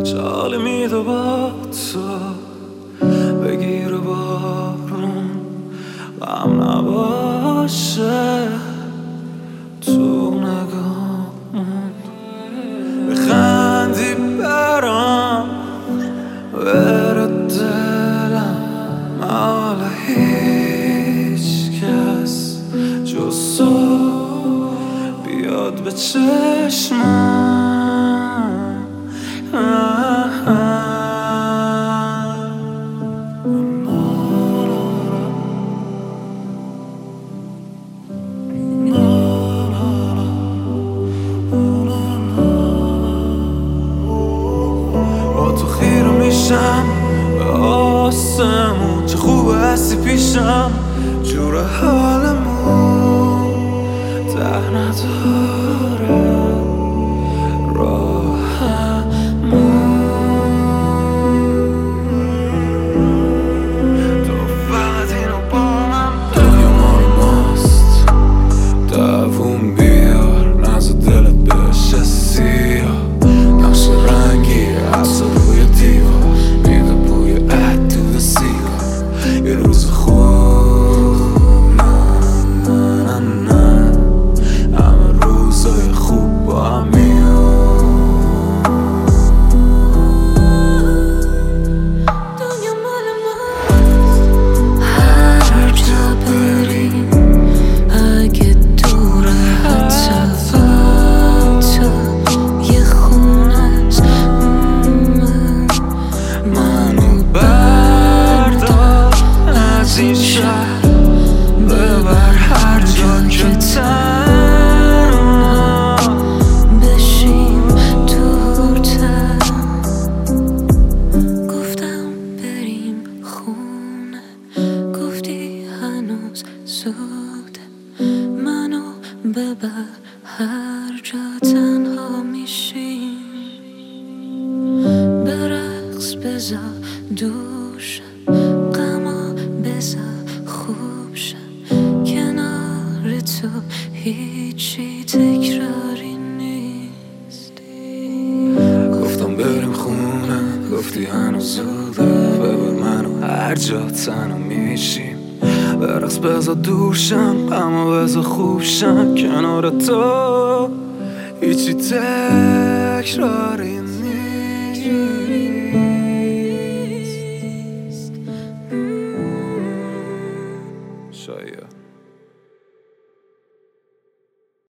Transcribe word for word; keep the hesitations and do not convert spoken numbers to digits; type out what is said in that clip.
چاله میده با تو بگیر بارون غم نباشه تو نگامون بخندی برام بره دلم حالا هیچ کس جز تو بیاد به چشمم با تو خیره میشم به آسمون چه خوب هستی پیشم جور حالمون ته نداره ببر هر جا که تنها بشیم دورتر گفتم بریم خونه گفتی هنوز زوده منو ببر هر جا تنها میشیم برقص بذار دوشم غما بذار خوب شم کنار تو هیچی تکراری نیست گفتم بریم خونه گفتی هنوز زوده ببر منو هر جا تنها میشیم برقص بذار دور شم غما بذار خوب شم کنار تو هیچی تکراری نیست شاید